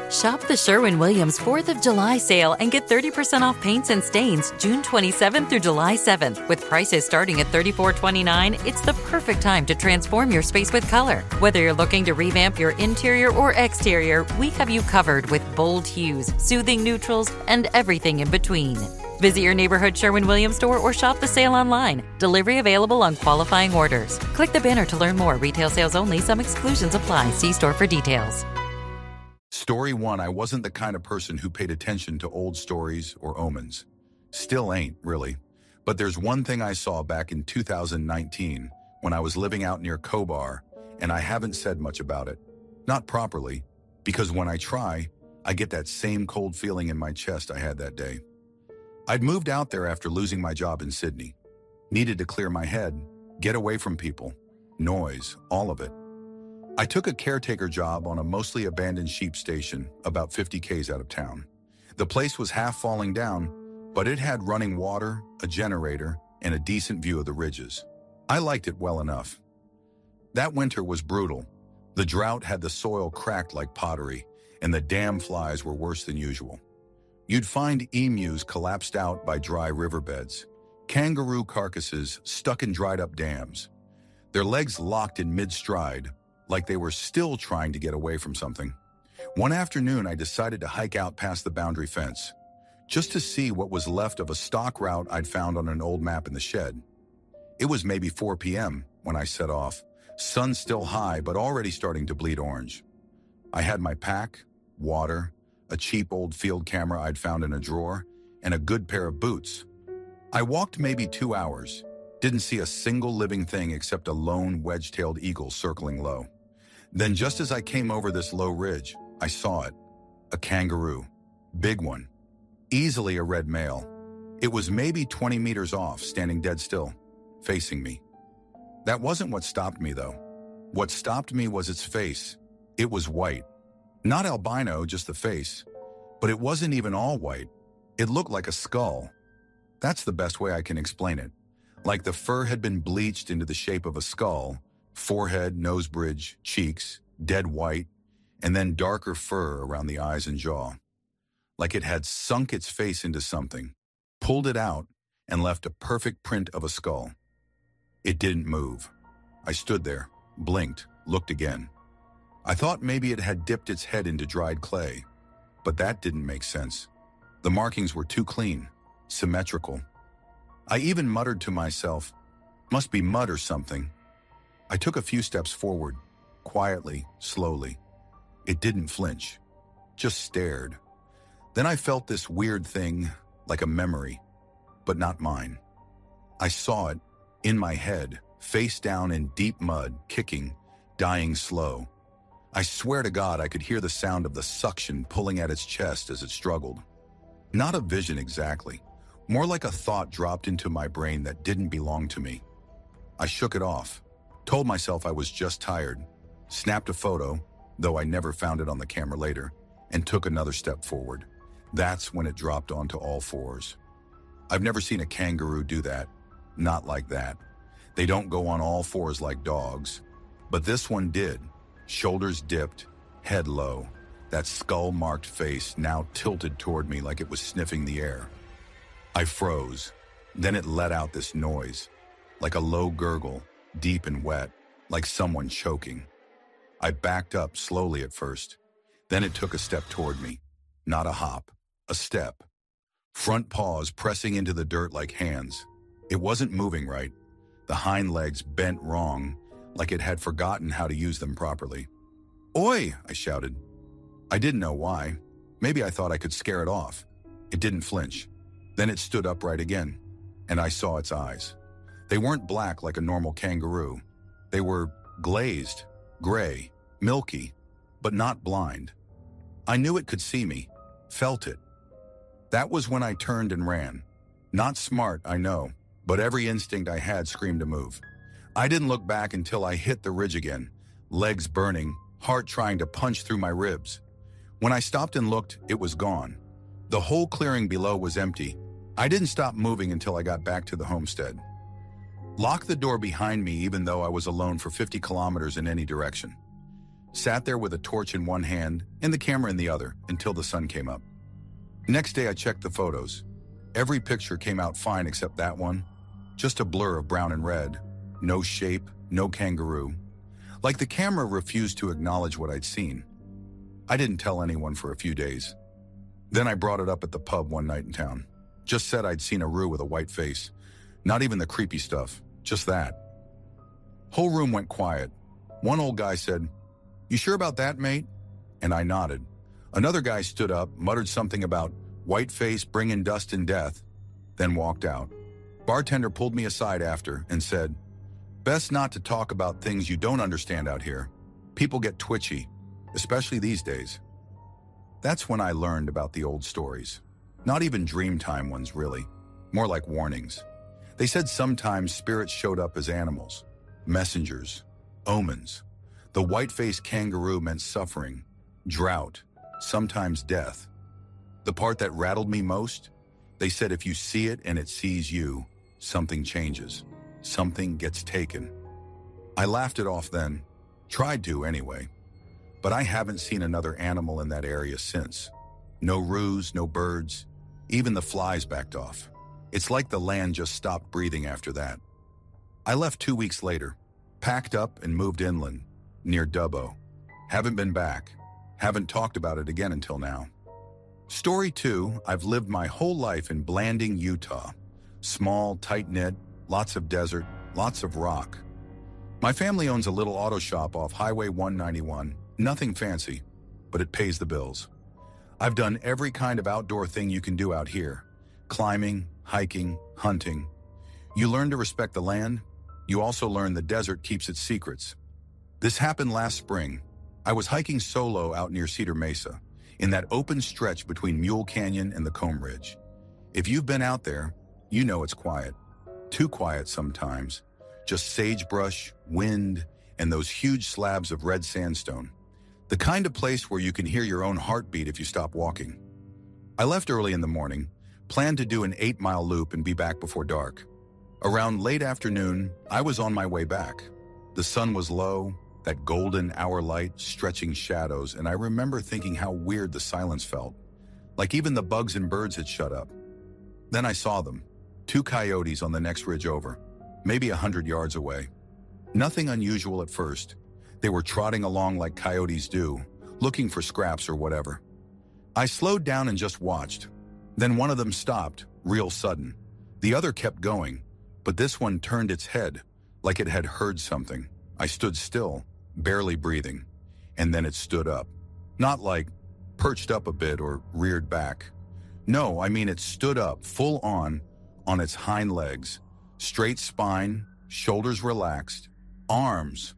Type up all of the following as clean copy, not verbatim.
Shop the Sherwin-Williams 4th of July sale and get 30% off paints and stains June 27th through July 7th. With prices starting at $34.29, it's the perfect time to transform your space with color. Whether you're looking to revamp your interior or exterior, we have you covered with bold hues, soothing neutrals, and everything in between. Visit your neighborhood Sherwin-Williams store or shop the sale online. Delivery available on qualifying orders. Click the banner to learn more. Retail sales only. Some exclusions apply. See store for details. Story 1. I wasn't the kind of person who paid attention to old stories or omens. Still ain't, really. But there's one thing I saw back in 2019 when I was living out near Khobar, and I haven't said much about it. Not properly, because when I try, I get that same cold feeling in my chest I had that day. I'd moved out there after losing my job in Sydney. Needed to clear my head, get away from people, noise, all of it. I took a caretaker job on a mostly abandoned sheep station about 50 k's out of town. The place was half falling down, but it had running water, a generator, and a decent view of the ridges. I liked it well enough. That winter was brutal. The drought had the soil cracked like pottery, and the dam flies were worse than usual. You'd find emus collapsed out by dry riverbeds, kangaroo carcasses stuck in dried-up dams, their legs locked in mid-stride, like they were still trying to get away from something. One afternoon, I decided to hike out past the boundary fence, just to see what was left of a stock route I'd found on an old map in the shed. It was maybe 4 p.m. when I set off, sun still high but already starting to bleed orange. I had my pack, water, a cheap old field camera I'd found in a drawer, and a good pair of boots. I walked maybe 2 hours, didn't see a single living thing except a lone wedge-tailed eagle circling low. Then just as I came over this low ridge, I saw it. A kangaroo. Big one. Easily a red male. It was maybe 20 meters off, standing dead still, facing me. That wasn't what stopped me, though. What stopped me was its face. It was white. Not albino, just the face. But it wasn't even all white. It looked like a skull. That's the best way I can explain it. Like the fur had been bleached into the shape of a skull, forehead, nose bridge, cheeks, dead white, and then darker fur around the eyes and jaw. Like it had sunk its face into something, pulled it out, and left a perfect print of a skull. It didn't move. I stood there, blinked, looked again. I thought maybe it had dipped its head into dried clay, but that didn't make sense. The markings were too clean, symmetrical. I even muttered to myself, must be mud or something. I took a few steps forward, quietly, slowly. It didn't flinch, just stared. Then I felt this weird thing, like a memory, but not mine. I saw it, in my head, face down in deep mud, kicking, dying slow. I swear to God I could hear the sound of the suction pulling at its chest as it struggled. Not a vision exactly, more like a thought dropped into my brain that didn't belong to me. I shook it off. Told myself I was just tired, snapped a photo, though I never found it on the camera later, and took another step forward. That's when it dropped onto all fours. I've never seen a kangaroo do that. Not like that. They don't go on all fours like dogs. But this one did. Shoulders dipped, head low. That skull-marked face now tilted toward me like it was sniffing the air. I froze. Then it let out this noise, like a low gurgle, deep and wet, like someone choking. I backed up slowly at first. Then it took a step toward me. Not a hop, a step. Front paws pressing into the dirt like hands. It wasn't moving right. The hind legs bent wrong, like it had forgotten how to use them properly. "Oi!" I shouted. I didn't know why. Maybe I thought I could scare it off. It didn't flinch. Then it stood upright again, and I saw its eyes. They weren't black like a normal kangaroo. They were glazed, gray, milky, but not blind. I knew it could see me, felt it. That was when I turned and ran. Not smart, I know, but every instinct I had screamed to move. I didn't look back until I hit the ridge again, legs burning, heart trying to punch through my ribs. When I stopped and looked, it was gone. The whole clearing below was empty. I didn't stop moving until I got back to the homestead. Locked the door behind me even though I was alone for 50 kilometers in any direction. sat there with a torch in one hand and the camera in the other until the sun came up. Next day I checked the photos. Every picture came out fine except that one. Just a blur of brown and red. No shape, no kangaroo. Like the camera refused to acknowledge what I'd seen. I didn't tell anyone for a few days. Then I brought it up at the pub one night in town. Just said I'd seen a roo with a white face. Not even the creepy stuff, just that. Whole room went quiet. One old guy said, "You sure about that, mate?" And I nodded. Another guy stood up, muttered something about white face bringing dust and death, then walked out. Bartender pulled me aside after and said, "Best not to talk about things you don't understand out here. People get twitchy, especially these days." That's when I learned about the old stories. Not even Dreamtime ones, really. More like warnings. They said sometimes spirits showed up as animals, messengers, omens. The white-faced kangaroo meant suffering, drought, sometimes death. The part that rattled me most, they said if you see it and it sees you, something changes. Something gets taken. I laughed it off then, tried to anyway. But I haven't seen another animal in that area since. No roos, no birds, even the flies backed off. It's like the land just stopped breathing after that. I left 2 weeks later, packed up and moved inland, near Dubbo. Haven't been back. Haven't talked about it again until now. Story 2, I've lived my whole life in Blanding, Utah. Small, tight-knit, lots of desert, lots of rock. My family owns a little auto shop off Highway 191. Nothing fancy, but it pays the bills. I've done every kind of outdoor thing you can do out here. Climbing, hiking, hunting. You learn to respect the land. You also learn the desert keeps its secrets. This happened last spring. I was hiking solo out near Cedar Mesa, in that open stretch between Mule Canyon and the Comb Ridge. If you've been out there, you know it's quiet. Too quiet sometimes. Just sagebrush, wind, and those huge slabs of red sandstone. The kind of place where you can hear your own heartbeat if you stop walking. I left early in the morning, planned to do an 8-mile loop and be back before dark. Around late afternoon, I was on my way back. The sun was low, that golden hour light stretching shadows, and I remember thinking how weird the silence felt. Like even the bugs and birds had shut up. Then I saw them. 2 coyotes on the next ridge over, maybe 100 yards away. Nothing unusual at first. They were trotting along like coyotes do, looking for scraps or whatever. I slowed down and just watched. Then one of them stopped, real sudden. The other kept going, but this one turned its head, like it had heard something. I stood still, barely breathing, and then it stood up. Not like perched up a bit or reared back. No, I mean it stood up, full on its hind legs, straight spine, shoulders relaxed, arms,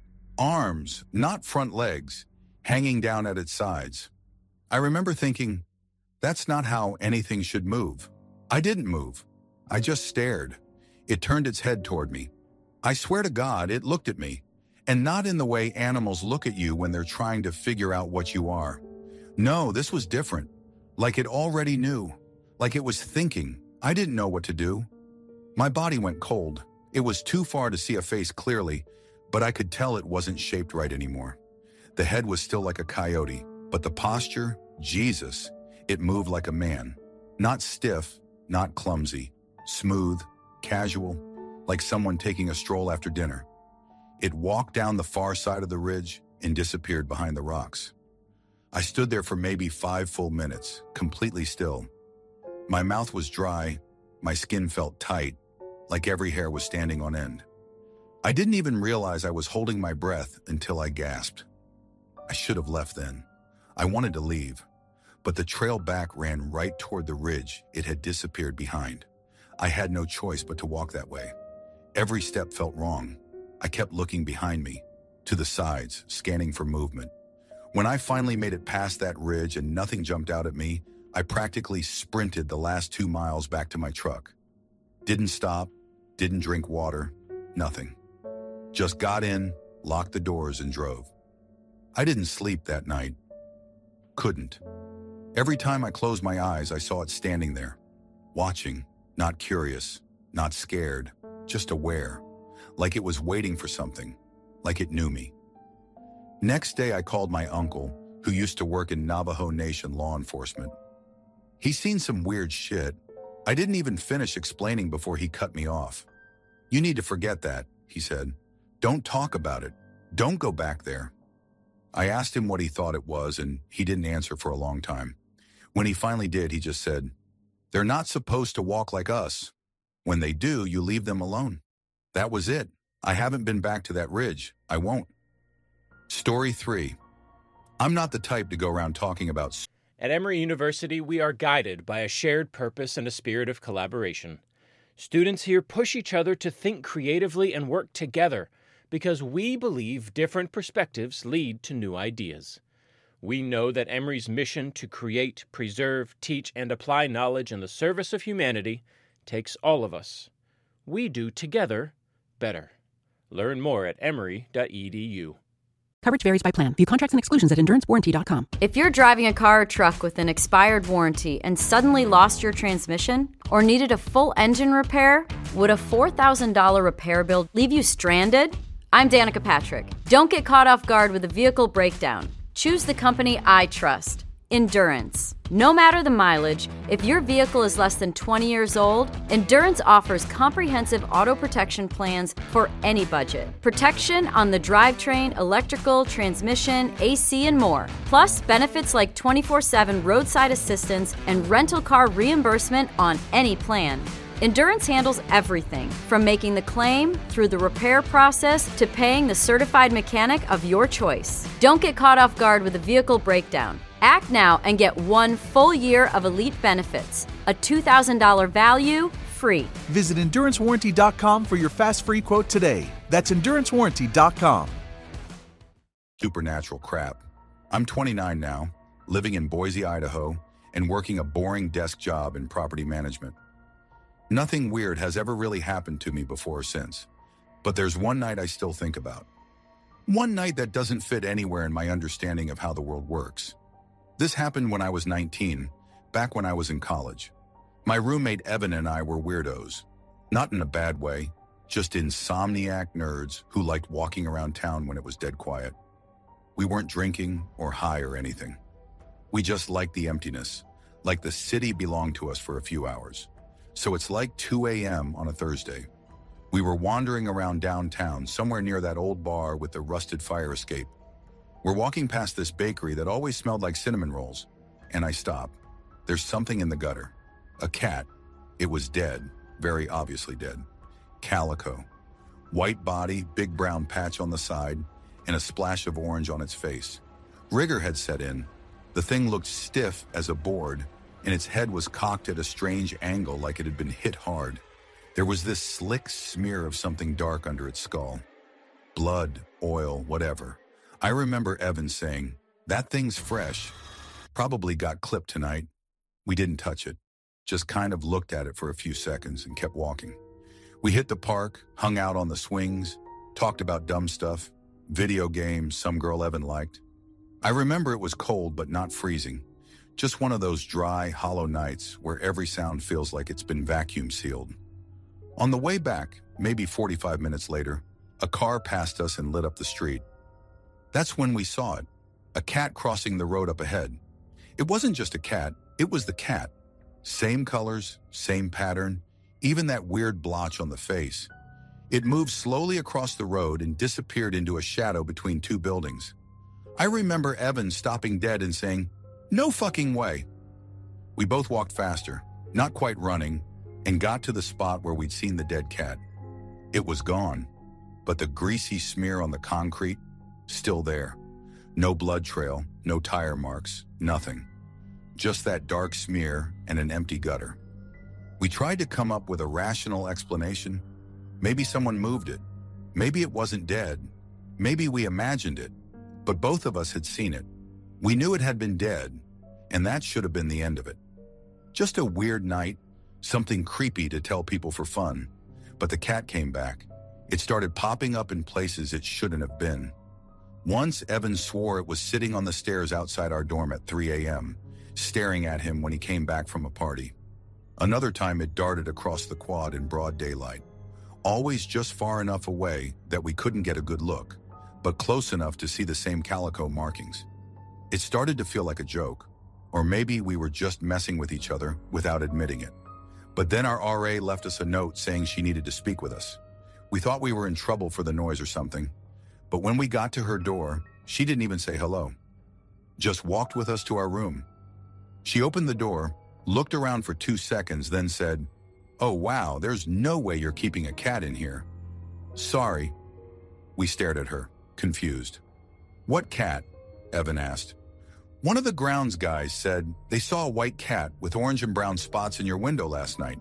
not front legs, hanging down at its sides. I remember thinking, that's not how anything should move. I didn't move. I just stared. It turned its head toward me. I swear to God, it looked at me. And not in the way animals look at you when they're trying to figure out what you are. No, this was different. Like it already knew. Like it was thinking. I didn't know what to do. My body went cold. It was too far to see a face clearly, but I could tell it wasn't shaped right anymore. The head was still like a coyote, but the posture, Jesus, it moved like a man. Not stiff, not clumsy, smooth, casual, like someone taking a stroll after dinner. It walked down the far side of the ridge and disappeared behind the rocks. I stood there for maybe 5 full minutes, completely still. My mouth was dry, my skin felt tight, like every hair was standing on end. I didn't even realize I was holding my breath until I gasped. I should have left then. I wanted to leave, but the trail back ran right toward the ridge it had disappeared behind. I had no choice but to walk that way. Every step felt wrong. I kept looking behind me, to the sides, scanning for movement. When I finally made it past that ridge and nothing jumped out at me, I practically sprinted the last 2 miles back to my truck. Didn't stop, didn't drink water, nothing. Just got in, locked the doors, and drove. I didn't sleep that night. Couldn't. Every time I closed my eyes, I saw it standing there, watching, not curious, not scared, just aware, like it was waiting for something, like it knew me. Next day, I called my uncle, who used to work in Navajo Nation law enforcement. He's seen some weird shit. I didn't even finish explaining before he cut me off. "You need to forget that," he said. "Don't talk about it. Don't go back there." I asked him what he thought it was, and he didn't answer for a long time. When he finally did, he just said, "They're not supposed to walk like us. When they do, you leave them alone." That was it. I haven't been back to that ridge. I won't. Story 3. I'm not the type to go around talking about... At Emory University, we are guided by a shared purpose and a spirit of collaboration. Students here push each other to think creatively and work together because we believe different perspectives lead to new ideas. We know that Emory's mission to create, preserve, teach, and apply knowledge in the service of humanity takes all of us. We do together better. Learn more at emory.edu. Coverage varies by plan. View contracts and exclusions at endurancewarranty.com. If you're driving a car or truck with an expired warranty and suddenly lost your transmission or needed a full engine repair, would a $4,000 repair bill leave you stranded? I'm Danica Patrick. Don't get caught off guard with a vehicle breakdown. Choose the company I trust, Endurance. No matter the mileage, if your vehicle is less than 20 years old, Endurance offers comprehensive auto protection plans for any budget. Protection on the drivetrain, electrical, transmission, AC, and more. Plus, benefits like 24/7 roadside assistance and rental car reimbursement on any plan. Endurance handles everything, from making the claim through the repair process to paying the certified mechanic of your choice. Don't get caught off guard with a vehicle breakdown. Act now and get 1 full year of elite benefits. A $2,000 value, free. Visit EnduranceWarranty.com for your fast free quote today. That's EnduranceWarranty.com. Supernatural crap. I'm 29 now, living in Boise, Idaho, and working a boring desk job in property management. Nothing weird has ever really happened to me before or since, but there's one night I still think about. One night that doesn't fit anywhere in my understanding of how the world works. This happened when I was 19, back when I was in college. My roommate Evan and I were weirdos. Not in a bad way, just insomniac nerds who liked walking around town when it was dead quiet. We weren't drinking or high or anything. We just liked the emptiness, like the city belonged to us for a few hours. So it's like 2 a.m. on a Thursday. We were wandering around downtown, somewhere near that old bar with the rusted fire escape. We're walking past this bakery that always smelled like cinnamon rolls, and I stop. There's something in the gutter. A cat. It was dead, very obviously dead. Calico. White body, big brown patch on the side, and a splash of orange on its face. Rigor had set in. The thing looked stiff as a board, and its head was cocked at a strange angle like it had been hit hard. There was this slick smear of something dark under its skull. Blood, oil, whatever. I remember Evan saying, "That thing's fresh. Probably got clipped tonight." We didn't touch it, just kind of looked at it for a few seconds and kept walking. We hit the park, hung out on the swings, talked about dumb stuff, video games some girl Evan liked. I remember it was cold but not freezing. Just one of those dry, hollow nights where every sound feels like it's been vacuum sealed. On the way back, maybe 45 minutes later, a car passed us and lit up the street. That's when we saw it, a cat crossing the road up ahead. It wasn't just a cat, it was the cat. Same colors, same pattern, even that weird blotch on the face. It moved slowly across the road and disappeared into a shadow between two buildings. I remember Evan stopping dead and saying, "No fucking way." We both walked faster, not quite running, and got to the spot where we'd seen the dead cat. It was gone, but the greasy smear on the concrete, still there. No blood trail, no tire marks, nothing. Just that dark smear and an empty gutter. We tried to come up with a rational explanation. Maybe someone moved it. Maybe it wasn't dead. Maybe we imagined it. But both of us had seen it. We knew it had been dead, and that should have been the end of it. Just a weird night, something creepy to tell people for fun. But the cat came back. It started popping up in places it shouldn't have been. Once, Evan swore it was sitting on the stairs outside our dorm at 3 a.m., staring at him when he came back from a party. Another time, it darted across the quad in broad daylight, always just far enough away that we couldn't get a good look, but close enough to see the same calico markings. It started to feel like a joke, or maybe we were just messing with each other without admitting it. But then our RA left us a note saying she needed to speak with us. We thought we were in trouble for the noise or something, but when we got to her door, she didn't even say hello. Just walked with us to our room. She opened the door, looked around for 2 seconds, then said, "Oh wow, there's no way you're keeping a cat in here." "Sorry." We stared at her, confused. "What cat?" Evan asked. "One of the grounds guys said they saw a white cat with orange and brown spots in your window last night."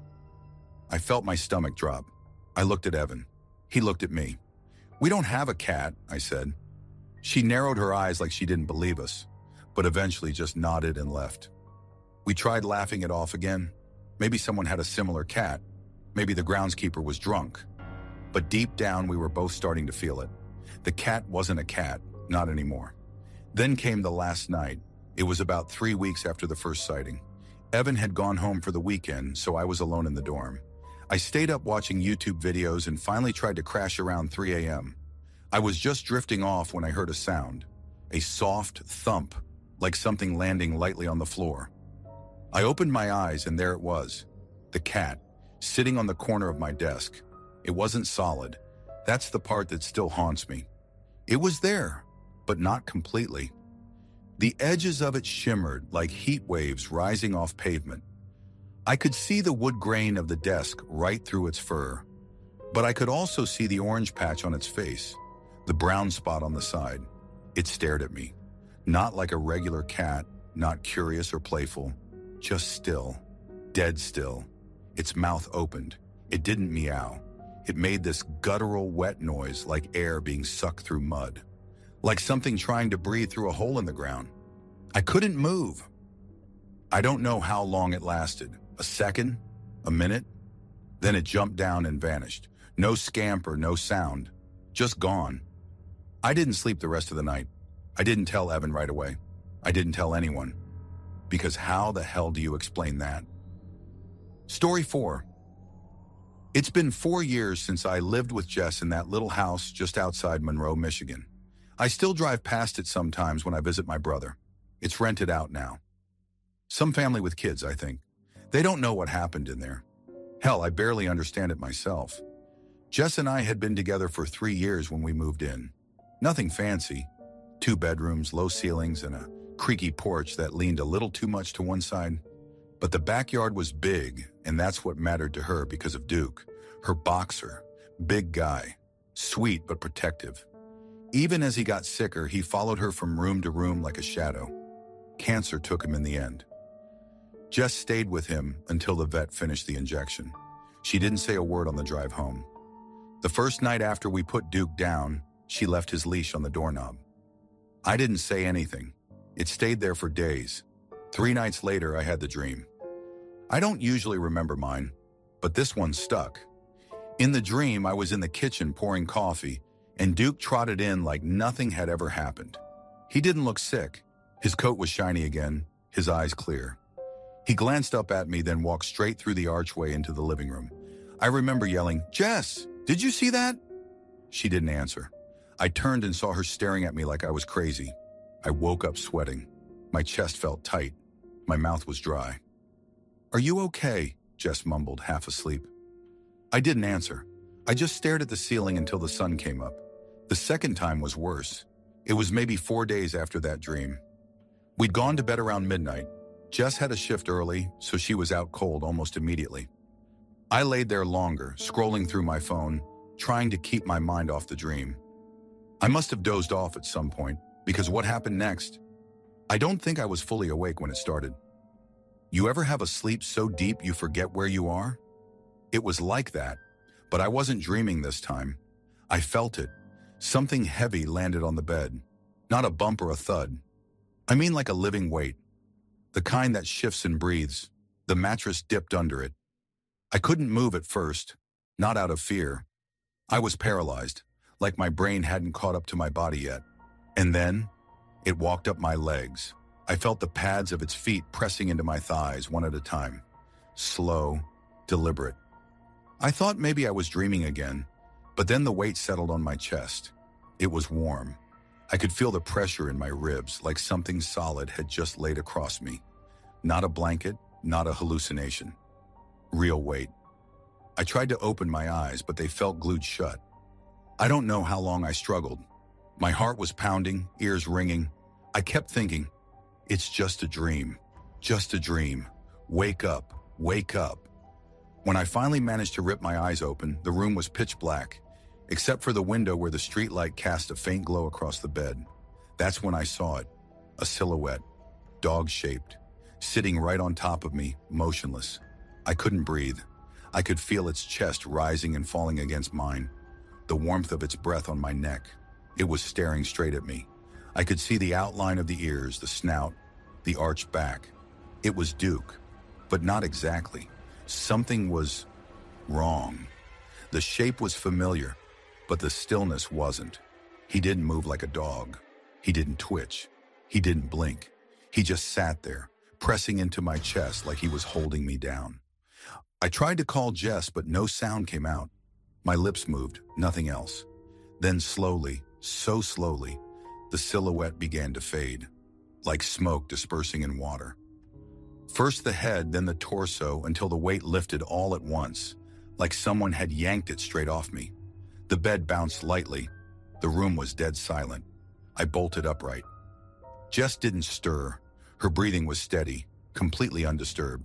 I felt my stomach drop. I looked at Evan. He looked at me. "We don't have a cat," I said. She narrowed her eyes like she didn't believe us, but eventually just nodded and left. We tried laughing it off again. Maybe someone had a similar cat. Maybe the groundskeeper was drunk. But deep down, we were both starting to feel it. The cat wasn't a cat, not anymore. Then came the last night. It was about 3 weeks after the first sighting. Evan had gone home for the weekend, so I was alone in the dorm. I stayed up watching YouTube videos and finally tried to crash around 3 a.m. I was just drifting off when I heard a sound, a soft thump, like something landing lightly on the floor. I opened my eyes and there it was, the cat, sitting on the corner of my desk. It wasn't solid. That's the part that still haunts me. It was there, but not completely. The edges of it shimmered like heat waves rising off pavement. I could see the wood grain of the desk right through its fur, but I could also see the orange patch on its face, the brown spot on the side. It stared at me, not like a regular cat, not curious or playful, just still, dead still. Its mouth opened. It didn't meow. It made this guttural wet noise like air being sucked through mud, like something trying to breathe through a hole in the ground. I couldn't move. I don't know how long it lasted. A second? A minute? Then it jumped down and vanished. No scamper, no sound. Just gone. I didn't sleep the rest of the night. I didn't tell Evan right away. I didn't tell anyone. Because how the hell do you explain that? Story 4. It's been 4 years since I lived with Jess in that little house just outside Monroe, Michigan. I still drive past it sometimes when I visit my brother. It's rented out now. Some family with kids, I think. They don't know what happened in there. Hell, I barely understand it myself. Jess and I had been together for 3 years when we moved in. Nothing fancy. 2 bedrooms, low ceilings, and a creaky porch that leaned a little too much to one side. But the backyard was big, and that's what mattered to her because of Duke, her boxer, big guy, sweet but protective. Even as he got sicker, he followed her from room to room like a shadow. Cancer took him in the end. Jess stayed with him until the vet finished the injection. She didn't say a word on the drive home. The first night after we put Duke down, she left his leash on the doorknob. I didn't say anything. It stayed there for days. 3 nights later, I had the dream. I don't usually remember mine, but this one stuck. In the dream, I was in the kitchen pouring coffee, and Duke trotted in like nothing had ever happened. He didn't look sick. His coat was shiny again, his eyes clear. He glanced up at me, then walked straight through the archway into the living room. I remember yelling, "Jess, did you see that?" She didn't answer. I turned and saw her staring at me like I was crazy. I woke up sweating. My chest felt tight. My mouth was dry. "Are you okay?" Jess mumbled, half asleep. I didn't answer. I just stared at the ceiling until the sun came up. The second time was worse. It was maybe 4 days after that dream. We'd gone to bed around midnight. Jess had a shift early, so she was out cold almost immediately. I laid there longer, scrolling through my phone, trying to keep my mind off the dream. I must have dozed off at some point, because what happened next? I don't think I was fully awake when it started. You ever have a sleep so deep you forget where you are? It was like that, but I wasn't dreaming this time. I felt it. Something heavy landed on the bed. Not a bump or a thud. I mean like a living weight. The kind that shifts and breathes. The mattress dipped under it. I couldn't move at first, not out of fear. I was paralyzed, like my brain hadn't caught up to my body yet. And then, it walked up my legs. I felt the pads of its feet pressing into my thighs one at a time. Slow, deliberate. I thought maybe I was dreaming again, but then the weight settled on my chest. It was warm. I could feel the pressure in my ribs, like something solid had just laid across me. Not a blanket, not a hallucination. Real weight. I tried to open my eyes, but they felt glued shut. I don't know how long I struggled. My heart was pounding, ears ringing. I kept thinking, it's just a dream. Just a dream. Wake up. Wake up. When I finally managed to rip my eyes open, the room was pitch black, except for the window where the streetlight cast a faint glow across the bed. That's when I saw it. A silhouette, dog-shaped, sitting right on top of me, motionless. I couldn't breathe. I could feel its chest rising and falling against mine, the warmth of its breath on my neck. It was staring straight at me. I could see the outline of the ears, the snout, the arched back. It was Duke, but not exactly. Something was wrong. The shape was familiar, but the stillness wasn't. He didn't move like a dog. He didn't twitch. He didn't blink. He just sat there, pressing into my chest like he was holding me down. I tried to call Jess, but no sound came out. My lips moved, nothing else. Then slowly, so slowly, the silhouette began to fade, like smoke dispersing in water. First the head, then the torso, until the weight lifted all at once, like someone had yanked it straight off me. The bed bounced lightly. The room was dead silent. I bolted upright. Jess didn't stir. Her breathing was steady, completely undisturbed.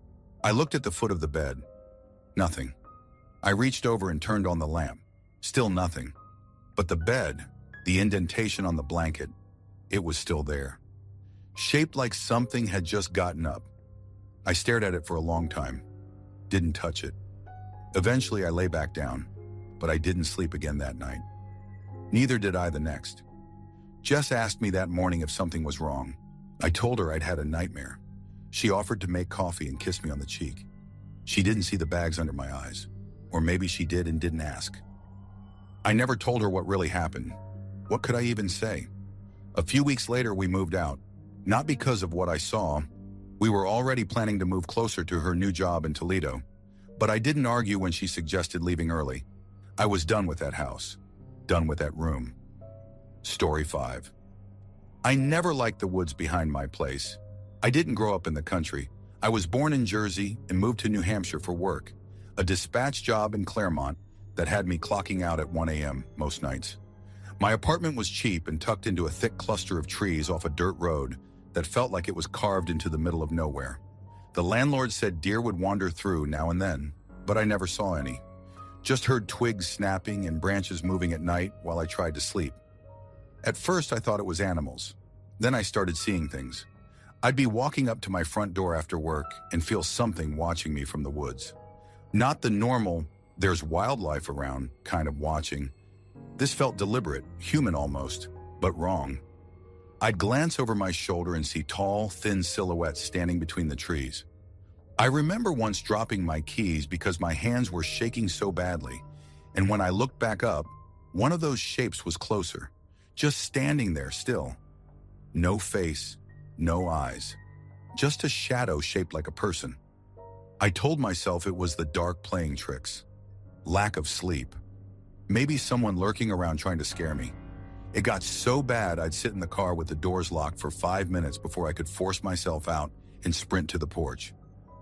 I looked at the foot of the bed. Nothing. I reached over and turned on the lamp. Still nothing. But the bed, the indentation on the blanket, it was still there. Shaped like something had just gotten up. I stared at it for a long time. Didn't touch it. Eventually I lay back down, but I didn't sleep again that night. Neither did I the next. Jess asked me that morning if something was wrong. I told her I'd had a nightmare. She offered to make coffee and kiss me on the cheek. She didn't see the bags under my eyes. Or maybe she did and didn't ask. I never told her what really happened. What could I even say? A few weeks later, we moved out. Not because of what I saw. We were already planning to move closer to her new job in Toledo. But I didn't argue when she suggested leaving early. I was done with that house. Done with that room. Story 5. I never liked the woods behind my place. I didn't grow up in the country. I was born in Jersey and moved to New Hampshire for work, a dispatch job in Claremont that had me clocking out at 1 a.m. most nights. My apartment was cheap and tucked into a thick cluster of trees off a dirt road that felt like it was carved into the middle of nowhere. The landlord said deer would wander through now and then, but I never saw any. Just heard twigs snapping and branches moving at night while I tried to sleep. At first, I thought it was animals. Then I started seeing things. I'd be walking up to my front door after work and feel something watching me from the woods. Not the normal, there's wildlife around kind of watching. This felt deliberate, human almost, but wrong. I'd glance over my shoulder and see tall, thin silhouettes standing between the trees. I remember once dropping my keys because my hands were shaking so badly, and when I looked back up, one of those shapes was closer, just standing there still. No face, no eyes, just a shadow shaped like a person. I told myself it was the dark playing tricks. Lack of sleep. Maybe someone lurking around trying to scare me. It got so bad I'd sit in the car with the doors locked for 5 minutes before I could force myself out and sprint to the porch.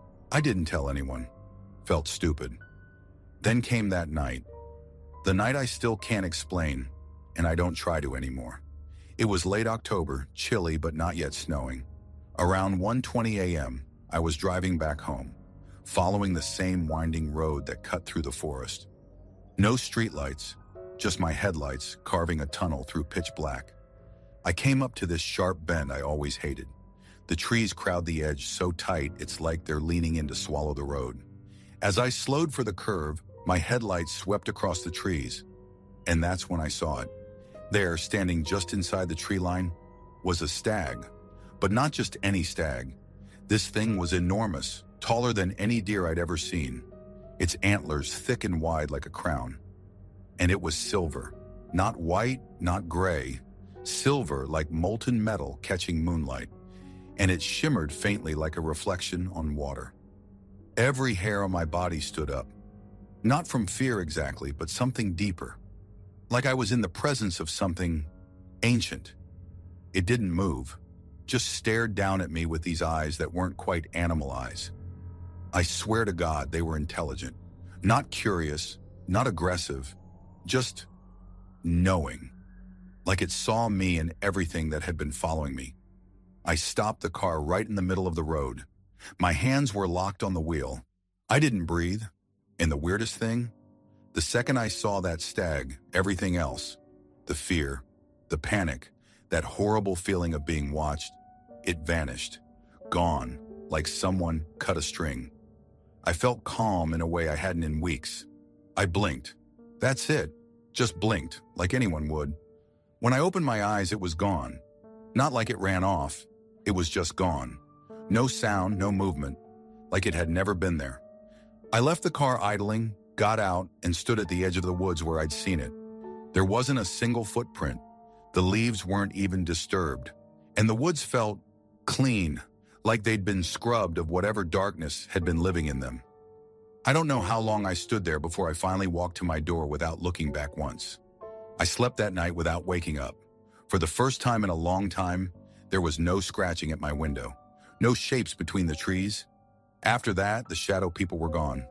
I didn't tell anyone. Felt stupid. Then came that night. The night I still can't explain, and I don't try to anymore. It was late October, chilly but not yet snowing. Around 1:20 a.m., I was driving back home, following the same winding road that cut through the forest. No streetlights, just my headlights carving a tunnel through pitch black. I came up to this sharp bend I always hated. The trees crowd the edge so tight it's like they're leaning in to swallow the road. As I slowed for the curve, my headlights swept across the trees, and that's when I saw it. There, standing just inside the tree line, was a stag, but not just any stag. This thing was enormous, taller than any deer I'd ever seen, its antlers thick and wide like a crown. And it was silver, not white, not gray, silver like molten metal catching moonlight, and it shimmered faintly like a reflection on water. Every hair on my body stood up, not from fear exactly, but something deeper. like I was in the presence of something ancient. It didn't move, just stared down at me with these eyes that weren't quite animal eyes. I swear to God they were intelligent, not curious, not aggressive, just knowing, like it saw me and everything that had been following me. I stopped the car right in the middle of the road. My hands were locked on the wheel. I didn't breathe, and the weirdest thing, the second I saw that stag, everything else, the fear, the panic, that horrible feeling of being watched, it vanished, gone, like someone cut a string. I felt calm in a way I hadn't in weeks. I blinked. That's it. Just blinked, like anyone would. When I opened my eyes, it was gone. Not like it ran off. It was just gone. No sound, no movement, like it had never been there. I left the car idling, got out, and stood at the edge of the woods where I'd seen it. There wasn't a single footprint. The leaves weren't even disturbed. And the woods felt clean, like they'd been scrubbed of whatever darkness had been living in them. I don't know how long I stood there before I finally walked to my door without looking back once. I slept that night without waking up. For the first time in a long time, there was no scratching at my window, no shapes between the trees. After that, the shadow people were gone.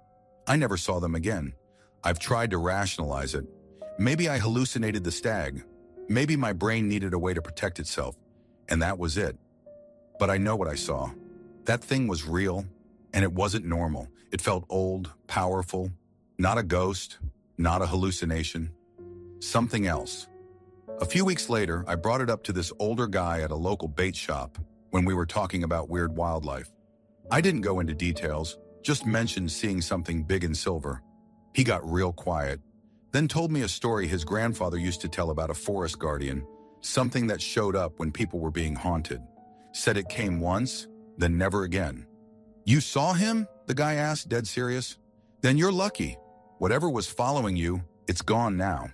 I never saw them again. I've tried to rationalize it. Maybe I hallucinated the stag. Maybe my brain needed a way to protect itself, and that was it. But I know what I saw. That thing was real, and it wasn't normal. It felt old, powerful, not a ghost, not a hallucination, something else. A few weeks later, I brought it up to this older guy at a local bait shop when we were talking about weird wildlife. I didn't go into details, just mentioned seeing something big and silver. He got real quiet, then told me a story his grandfather used to tell about a forest guardian, something that showed up when people were being haunted. Said it came once, then never again. "You saw him?" the guy asked, dead serious. "Then you're lucky. Whatever was following you, it's gone now."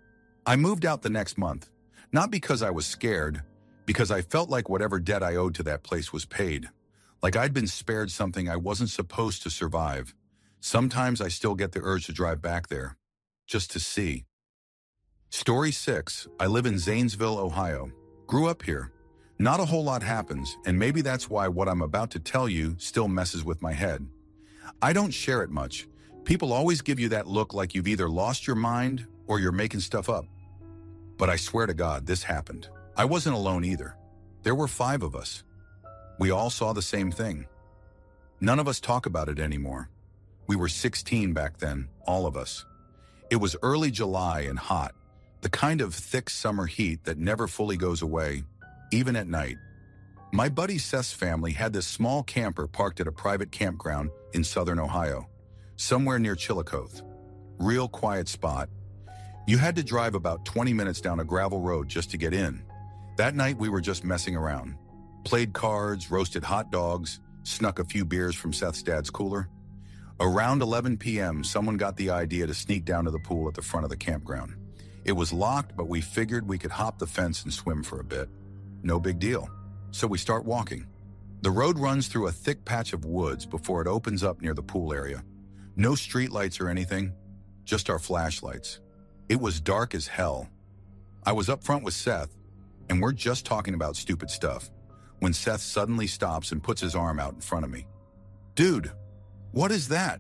I moved out the next month, not because I was scared, because I felt like whatever debt I owed to that place was paid. Like I'd been spared something I wasn't supposed to survive. Sometimes I still get the urge to drive back there, just to see. Story 6, I live in Zanesville, Ohio. Grew up here. Not a whole lot happens, and maybe that's why what I'm about to tell you still messes with my head. I don't share it much. People always give you that look like you've either lost your mind or you're making stuff up. But I swear to God, this happened. I wasn't alone either. There were 5 of us. We all saw the same thing. None of us talk about it anymore. We were 16 back then, all of us. It was early July and hot, the kind of thick summer heat that never fully goes away, even at night. My buddy Seth's family had this small camper parked at a private campground in southern Ohio, somewhere near Chillicothe. Real quiet spot. You had to drive about 20 minutes down a gravel road just to get in. That night we were just messing around. Played cards, roasted hot dogs, snuck a few beers from Seth's dad's cooler. Around 11 p.m., someone got the idea to sneak down to the pool at the front of the campground. It was locked, but we figured we could hop the fence and swim for a bit. No big deal. So we start walking. The road runs through a thick patch of woods before it opens up near the pool area. No streetlights or anything, just our flashlights. It was dark as hell. I was up front with Seth, and we're just talking about stupid stuff, when Seth suddenly stops and puts his arm out in front of me. "Dude, what is that?"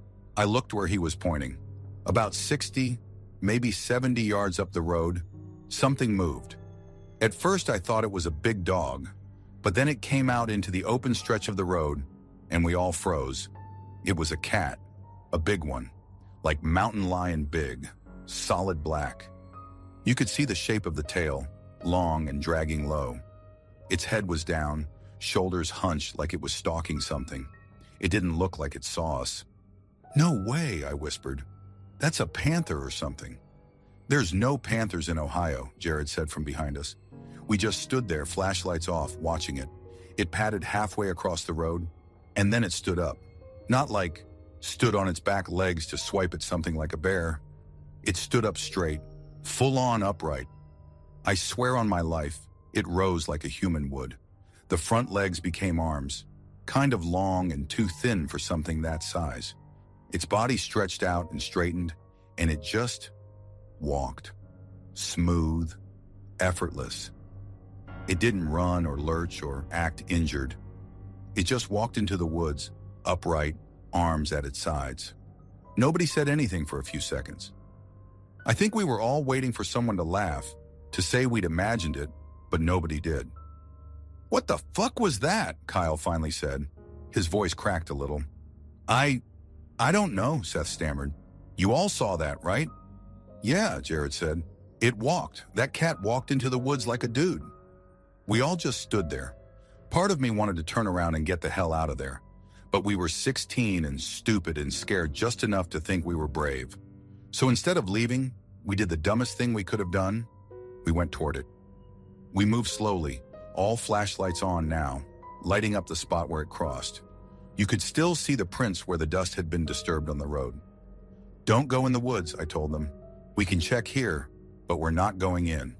I looked where he was pointing. About 60, maybe 70 yards up the road, something moved. At first I thought it was a big dog, but then it came out into the open stretch of the road, and we all froze. It was a cat, a big one, like mountain lion big, solid black. You could see the shape of the tail, long and dragging low. Its head was down, shoulders hunched like it was stalking something. It didn't look like it saw us. "No way," I whispered. "That's a panther or something." "There's no panthers in Ohio," Jared said from behind us. We just stood there, flashlights off, watching it. It padded halfway across the road, and then it stood up. Not like stood on its back legs to swipe at something like a bear. It stood up straight, full-on upright. I swear on my life, it rose like a human would. The front legs became arms, kind of long and too thin for something that size. Its body stretched out and straightened, and it just walked. Smooth, effortless. It didn't run or lurch or act injured. It just walked into the woods, upright, arms at its sides. Nobody said anything for a few seconds. I think we were all waiting for someone to laugh, to say we'd imagined it, but nobody did. "What the fuck was that?" Kyle finally said. His voice cracked a little. I don't know," Seth stammered. "You all saw that, right?" "Yeah," Jared said. "It walked. That cat walked into the woods like a dude." We all just stood there. Part of me wanted to turn around and get the hell out of there. But we were 16 and stupid and scared just enough to think we were brave. So instead of leaving, we did the dumbest thing we could have done. We went toward it. We moved slowly, all flashlights on now, lighting up the spot where it crossed. You could still see the prints where the dust had been disturbed on the road. "Don't go in the woods," I told them. "We can check here, but we're not going in."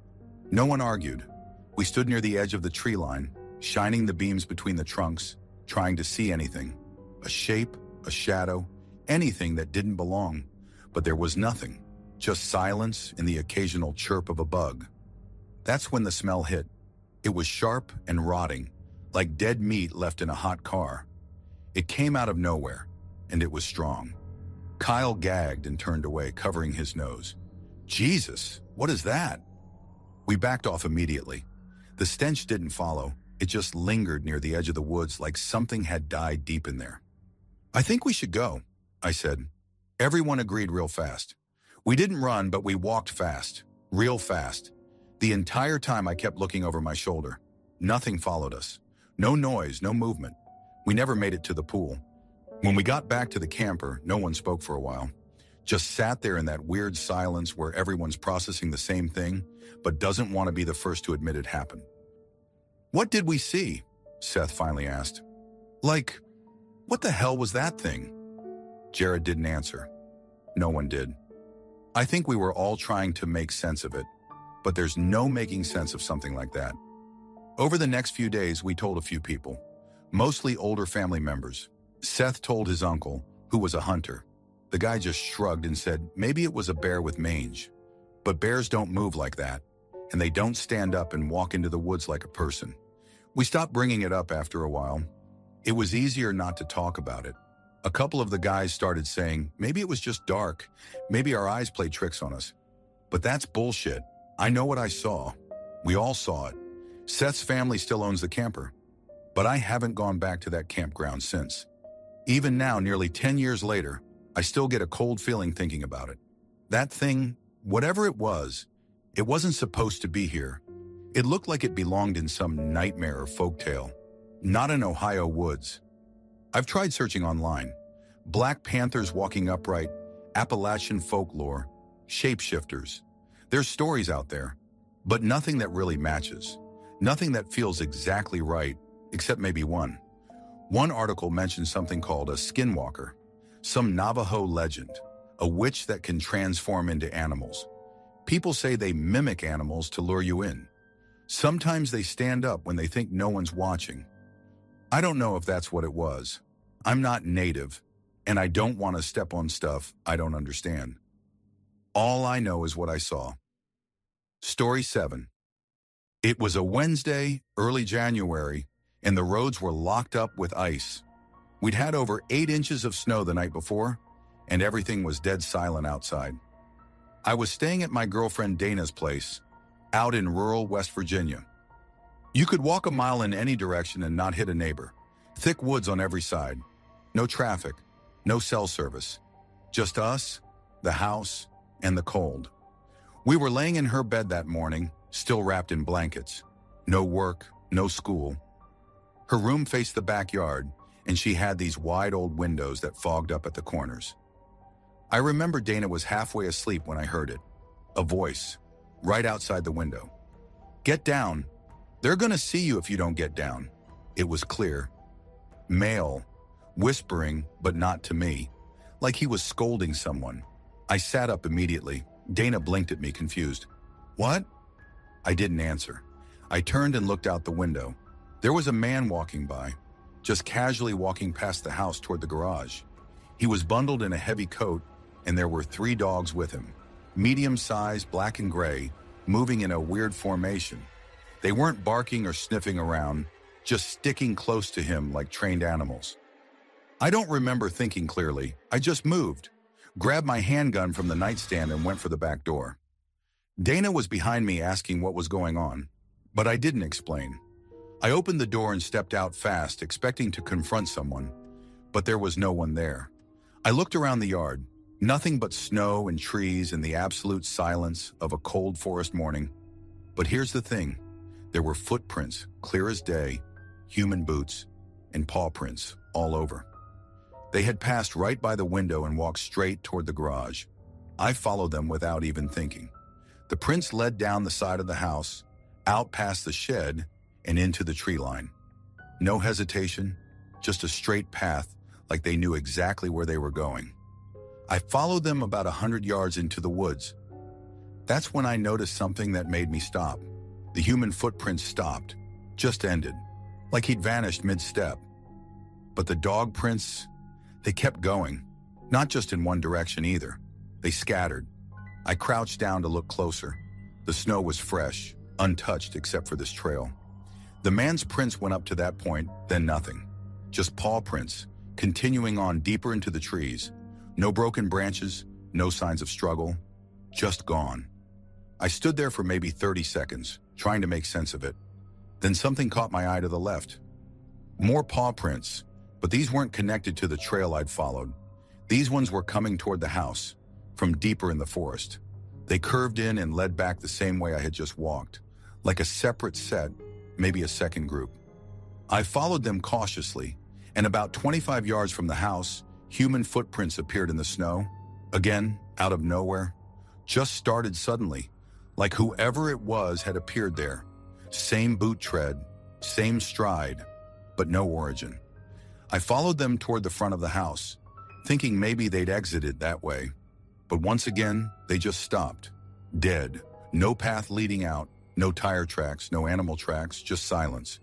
No one argued. We stood near the edge of the tree line, shining the beams between the trunks, trying to see anything. A shape, a shadow, anything that didn't belong. But there was nothing, just silence and the occasional chirp of a bug. That's when the smell hit. It was sharp and rotting, like dead meat left in a hot car. It came out of nowhere, and it was strong. Kyle gagged and turned away, covering his nose. "Jesus, what is that?" We backed off immediately. The stench didn't follow. It just lingered near the edge of the woods like something had died deep in there. "I think we should go," I said. Everyone agreed real fast. We didn't run, but we walked fast, real fast. The entire time I kept looking over my shoulder. Nothing followed us. No noise, no movement. We never made it to the pool. When we got back to the camper, no one spoke for a while. Just sat there in that weird silence where everyone's processing the same thing, but doesn't want to be the first to admit it happened. "What did we see?" Seth finally asked. "Like, what the hell was that thing?" Jared didn't answer. No one did. I think we were all trying to make sense of it, but there's no making sense of something like that. Over the next few days, we told a few people, mostly older family members. Seth told his uncle, who was a hunter. The guy just shrugged and said maybe it was a bear with mange. But bears don't move like that, and they don't stand up and walk into the woods like a person. We stopped bringing it up after a while. It was easier not to talk about it. A couple of the guys started saying maybe it was just dark, maybe our eyes played tricks on us. But that's bullshit. I know what I saw. We all saw it. Seth's family still owns the camper. But I haven't gone back to that campground since. Even now, nearly 10 years later, I still get a cold feeling thinking about it. That thing, whatever it wasn't supposed to be here. It looked like it belonged in some nightmare or folktale, not in Ohio woods. I've tried searching online. Black Panthers walking upright, Appalachian folklore, shapeshifters. There's stories out there, but nothing that really matches. Nothing that feels exactly right, except maybe one. One article mentioned something called a skinwalker, some Navajo legend, a witch that can transform into animals. People say they mimic animals to lure you in. Sometimes they stand up when they think no one's watching. I don't know if that's what it was. I'm not native, and I don't want to step on stuff I don't understand. All I know is what I saw. Story 7. It was a Wednesday, early January, and the roads were locked up with ice. We'd had over 8 inches of snow the night before, and everything was dead silent outside. I was staying at my girlfriend Dana's place, out in rural West Virginia. You could walk a mile in any direction and not hit a neighbor. Thick woods on every side. No traffic, no cell service. Just us, the house, and the cold. We were laying in her bed that morning, still wrapped in blankets. No work, no school. Her room faced the backyard, and she had these wide old windows that fogged up at the corners. I remember Dana was halfway asleep when I heard it. A voice, right outside the window. "Get down. They're gonna see you if you don't get down." It was clear. Male, whispering, but not to me, like he was scolding someone. I sat up immediately. Dana blinked at me, confused. "What?" I didn't answer. I turned and looked out the window. There was a man walking by, just casually walking past the house toward the garage. He was bundled in a heavy coat, and there were 3 dogs with him. medium-sized, black and gray, moving in a weird formation. They weren't barking or sniffing around, just sticking close to him like trained animals. I don't remember thinking clearly. I just moved, grabbed my handgun from the nightstand and went for the back door. Dana was behind me asking what was going on, but I didn't explain. I opened the door and stepped out fast, expecting to confront someone, but there was no one there. I looked around the yard, nothing but snow and trees and the absolute silence of a cold forest morning. But here's the thing. There were footprints, clear as day, human boots, and paw prints all over. They had passed right by the window and walked straight toward the garage. I followed them without even thinking. The prints led down the side of the house, out past the shed, and into the tree line. No hesitation, just a straight path, like they knew exactly where they were going. I followed them about 100 yards into the woods. That's when I noticed something that made me stop. The human footprints stopped, just ended, like he'd vanished mid-step. But the dog prints, they kept going, not just in one direction either. They scattered. I crouched down to look closer. The snow was fresh, untouched except for this trail. The man's prints went up to that point, then nothing. Just paw prints, continuing on deeper into the trees. No broken branches, no signs of struggle, just gone. I stood there for maybe 30 seconds, trying to make sense of it. Then something caught my eye to the left. More paw prints, but these weren't connected to the trail I'd followed. These ones were coming toward the house, from deeper in the forest. They curved in and led back the same way I had just walked, like a separate set, maybe a second group. I followed them cautiously, and about 25 yards from the house, human footprints appeared in the snow. Again, out of nowhere. Just started suddenly, like whoever it was had appeared there. Same boot tread, same stride, but no origin. I followed them toward the front of the house, thinking maybe they'd exited that way. But once again, they just stopped. Dead. No path leading out, no tire tracks, no animal tracks, just silence.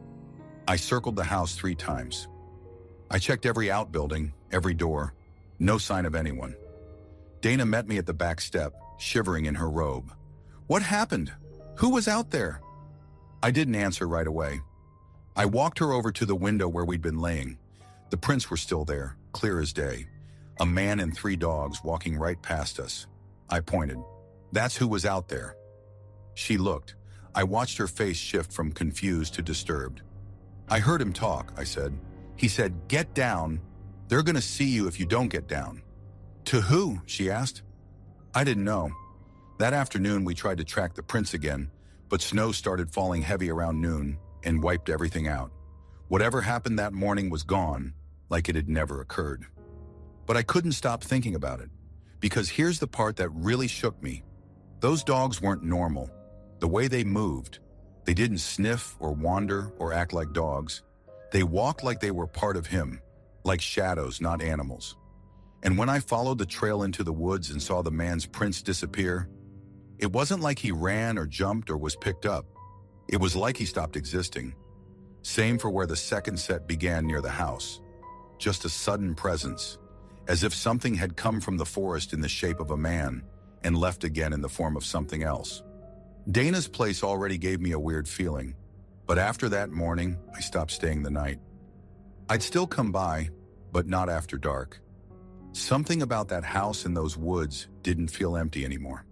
I circled the house 3 times. I checked every outbuilding, every door. No sign of anyone. Dana met me at the back step, shivering in her robe. What happened? Who was out there? I didn't answer right away. I walked her over to the window where we'd been laying. The prints were still there, clear as day. A man and 3 dogs walking right past us. I pointed. That's who was out there. She looked. I watched her face shift from confused to disturbed. I heard him talk, I said. He said, "Get down. They're going to see you if you don't get down." To who? She asked. I didn't know. That afternoon, we tried to track the prints again, but snow started falling heavy around noon and wiped everything out. Whatever happened that morning was gone, like it had never occurred. But I couldn't stop thinking about it, because here's the part that really shook me. Those dogs weren't normal. The way they moved, they didn't sniff or wander or act like dogs. They walked like they were part of him, like shadows, not animals. And when I followed the trail into the woods and saw the man's prints disappear, it wasn't like he ran or jumped or was picked up. It was like he stopped existing. Same for where the second set began near the house. Just a sudden presence, as if something had come from the forest in the shape of a man and left again in the form of something else. Dana's place already gave me a weird feeling, but after that morning, I stopped staying the night. I'd still come by, but not after dark. Something about that house in those woods didn't feel empty anymore.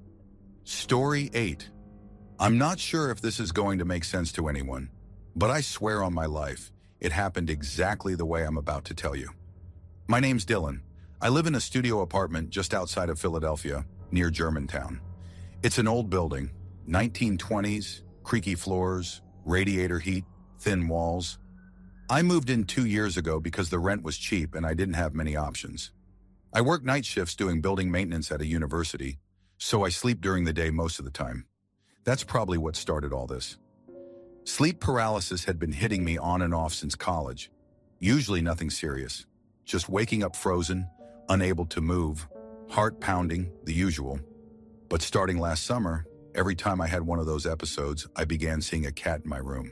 Story 8. I'm not sure if this is going to make sense to anyone, but I swear on my life, it happened exactly the way I'm about to tell you. My name's Dylan. I live in a studio apartment just outside of Philadelphia, near Germantown. It's an old building, 1920s, creaky floors, radiator heat, thin walls. I moved in 2 years ago because the rent was cheap and I didn't have many options. I work night shifts doing building maintenance at a university, so I sleep during the day most of the time. That's probably what started all this. Sleep paralysis had been hitting me on and off since college. Usually nothing serious, just waking up frozen, unable to move, heart pounding, the usual. But starting last summer, every time I had one of those episodes, I began seeing a cat in my room.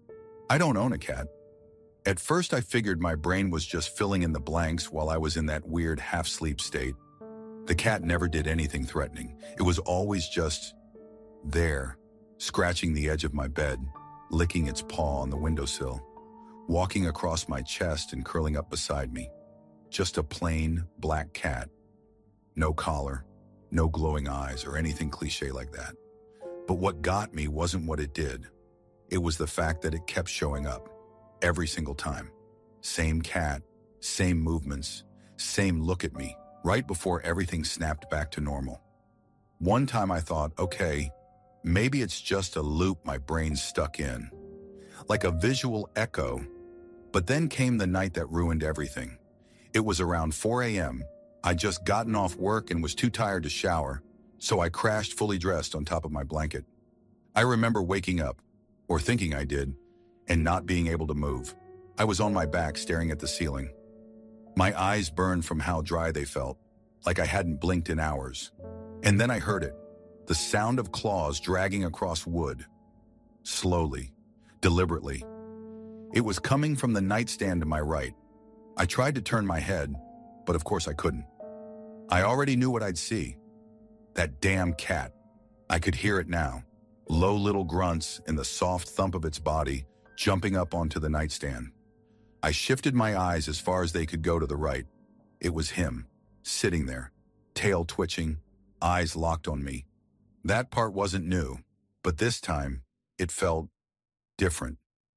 I don't own a cat. At first, I figured my brain was just filling in the blanks while I was in that weird half-sleep state. The cat never did anything threatening. It was always just there, scratching the edge of my bed, licking its paw on the windowsill, walking across my chest and curling up beside me. Just a plain black cat. No collar, no glowing eyes or anything cliche like that. But what got me wasn't what it did. It was the fact that it kept showing up every single time. Same cat, same movements, same look at me, right before everything snapped back to normal. One time I thought, okay, maybe it's just a loop my brain's stuck in, like a visual echo. But then came the night that ruined everything. It was around 4 a.m. I'd just gotten off work and was too tired to shower, so I crashed fully dressed on top of my blanket. I remember waking up, or thinking I did, and not being able to move. I was on my back staring at the ceiling. My eyes burned from how dry they felt, like I hadn't blinked in hours. And then I heard it, the sound of claws dragging across wood. Slowly, deliberately. It was coming from the nightstand to my right. I tried to turn my head, but of course I couldn't. I already knew what I'd see. That damn cat. I could hear it now. Low little grunts and the soft thump of its body jumping up onto the nightstand. I shifted my eyes as far as they could go to the right. It was him, sitting there, tail twitching, eyes locked on me. That part wasn't new, but this time, it felt different.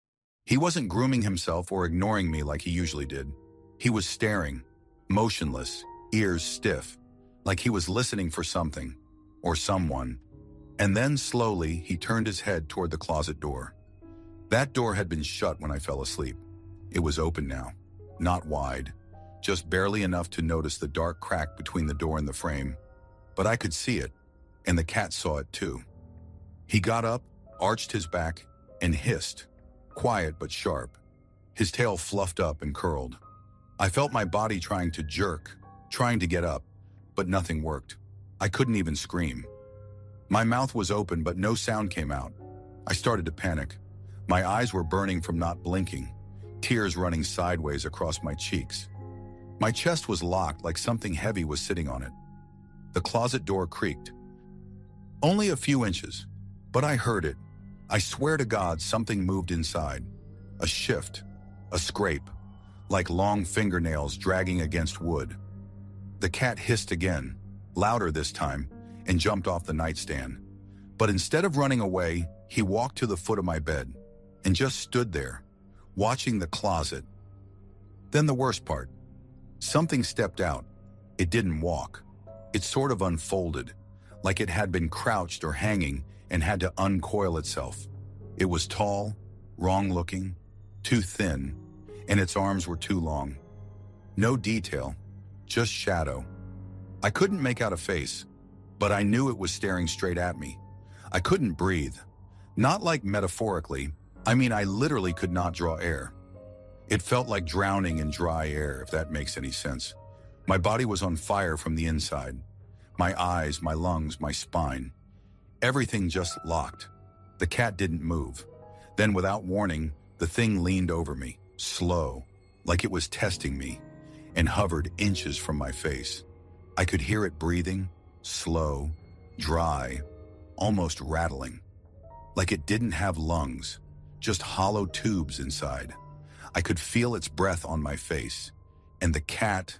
He wasn't grooming himself or ignoring me like he usually did. He was staring, motionless, ears stiff, like he was listening for something, or someone. And then slowly, he turned his head toward the closet door. That door had been shut when I fell asleep. It was open now, not wide, just barely enough to notice the dark crack between the door and the frame. But I could see it, and the cat saw it too. He got up, arched his back, and hissed, quiet but sharp. His tail fluffed up and curled. I felt my body trying to jerk, trying to get up, but nothing worked. I couldn't even scream. My mouth was open, but no sound came out. I started to panic. My eyes were burning from not blinking, tears running sideways across my cheeks. My chest was locked like something heavy was sitting on it. The closet door creaked. Only a few inches, but I heard it. I swear to God, something moved inside. A shift, a scrape, like long fingernails dragging against wood. The cat hissed again, louder this time, and jumped off the nightstand. But instead of running away, he walked to the foot of my bed and just stood there, watching the closet. Then the worst part. Something stepped out. It didn't walk. It sort of unfolded, like it had been crouched or hanging and had to uncoil itself. It was tall, wrong-looking, too thin, and its arms were too long. No detail, just shadow. I couldn't make out a face, but I knew it was staring straight at me. I couldn't breathe. Not like metaphorically. I mean, I literally could not draw air. It felt like drowning in dry air, if that makes any sense. My body was on fire from the inside. My eyes, my lungs, my spine. Everything just locked. The cat didn't move. Then, without warning, the thing leaned over me, slow, like it was testing me, and hovered inches from my face. I could hear it breathing, slow, dry, almost rattling. Like it didn't have lungs, just hollow tubes inside. I could feel its breath on my face, and the cat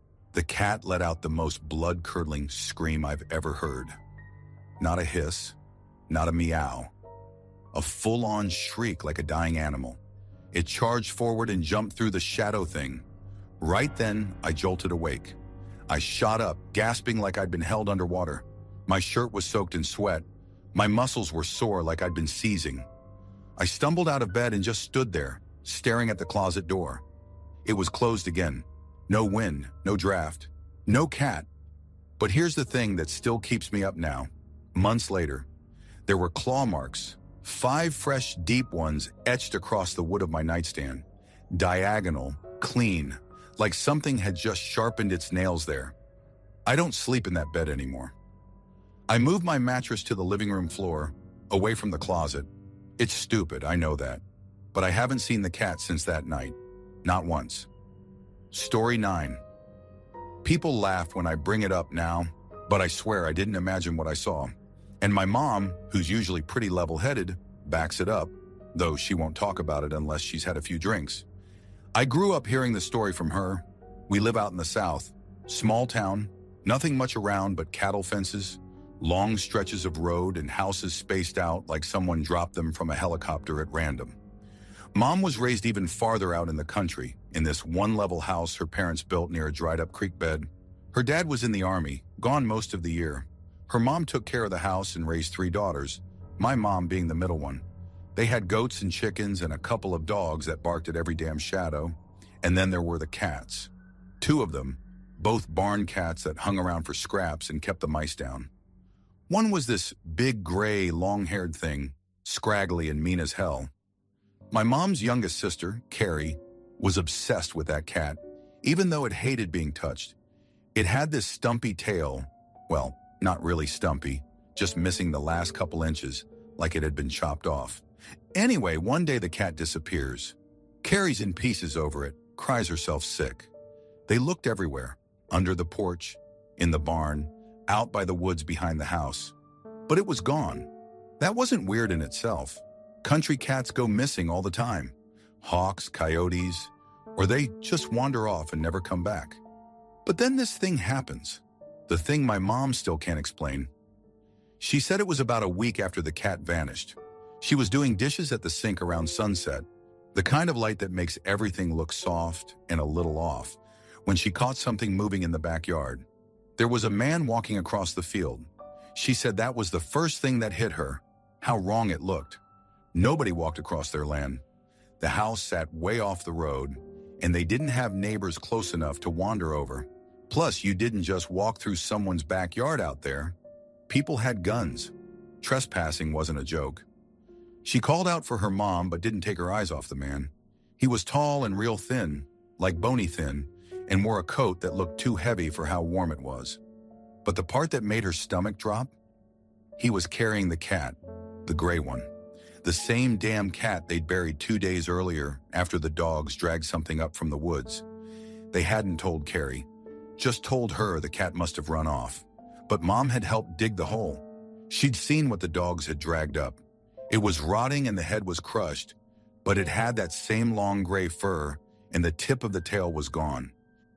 let out the most blood-curdling scream I've ever heard. Not a hiss, not a meow. A full-on shriek like a dying animal. It charged forward and jumped through the shadow thing. Right then, I jolted awake. I shot up, gasping like I'd been held underwater. My shirt was soaked in sweat. My muscles were sore like I'd been seizing. I stumbled out of bed and just stood there, staring at the closet door. It was closed again. No wind, no draft, no cat. But here's the thing that still keeps me up now. Months later, there were claw marks, 5 fresh, deep ones etched across the wood of my nightstand. Diagonal, clean, like something had just sharpened its nails there. I don't sleep in that bed anymore. I moved my mattress to the living room floor, away from the closet. It's stupid, I know that. But I haven't seen the cat since that night. Not once. Story 9. People laugh when I bring it up now, but I swear I didn't imagine what I saw. And my mom, who's usually pretty level-headed, backs it up, though she won't talk about it unless she's had a few drinks. I grew up hearing the story from her. We live out in the South. Small town, nothing much around but cattle fences, long stretches of road, and houses spaced out like someone dropped them from a helicopter at random. Mom was raised even farther out in the country, in this one-level house her parents built near a dried-up creek bed. Her dad was in the Army, gone most of the year. Her mom took care of the house and raised 3 daughters, my mom being the middle one. They had goats and chickens and a couple of dogs that barked at every damn shadow, and then there were the cats. 2 of them, both barn cats that hung around for scraps and kept the mice down. One was this big, gray, long-haired thing, scraggly and mean as hell. My mom's youngest sister, Carrie, was obsessed with that cat, even though it hated being touched. It had this stumpy tail, well, not really stumpy, just missing the last couple inches, like it had been chopped off. Anyway, one day the cat disappears. Carrie's in pieces over it, cries herself sick. They looked everywhere, under the porch, in the barn, out by the woods behind the house. But it was gone. That wasn't weird in itself. Country cats go missing all the time. Hawks, coyotes, or they just wander off and never come back. But then this thing happens. The thing my mom still can't explain. She said it was about a week after the cat vanished. She was doing dishes at the sink around sunset, the kind of light that makes everything look soft and a little off, when she caught something moving in the backyard. There was a man walking across the field. She said that was the first thing that hit her, how wrong it looked. Nobody walked across their land. The house sat way off the road, and they didn't have neighbors close enough to wander over. Plus, you didn't just walk through someone's backyard out there. People had guns. Trespassing wasn't a joke. She called out for her mom, but didn't take her eyes off the man. He was tall and real thin, like bony thin, and wore a coat that looked too heavy for how warm it was. But the part that made her stomach drop? He was carrying the cat, the gray one. The same damn cat they'd buried 2 days earlier after the dogs dragged something up from the woods. They hadn't told Carrie, just told her the cat must have run off. But Mom had helped dig the hole. She'd seen what the dogs had dragged up. It was rotting and the head was crushed, but it had that same long gray fur and the tip of the tail was gone.